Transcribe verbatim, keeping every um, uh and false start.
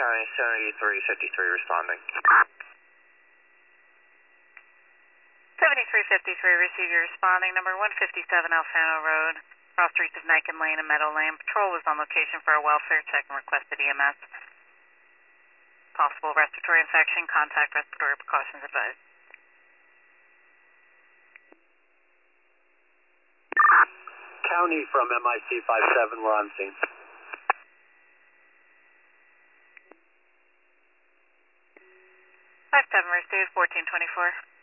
County seventy-three fifty-three responding. seventy-three fifty-three, receive your responding. Number one fifty-seven Alfano Road, cross streets of Niken Lane and Meadow Lane. Patrol was on location for a welfare check and requested E M S. Possible respiratory infection, contact respiratory precautions advised. County from M I C five seven, we're on scene. five seven, received, fourteen twenty-four.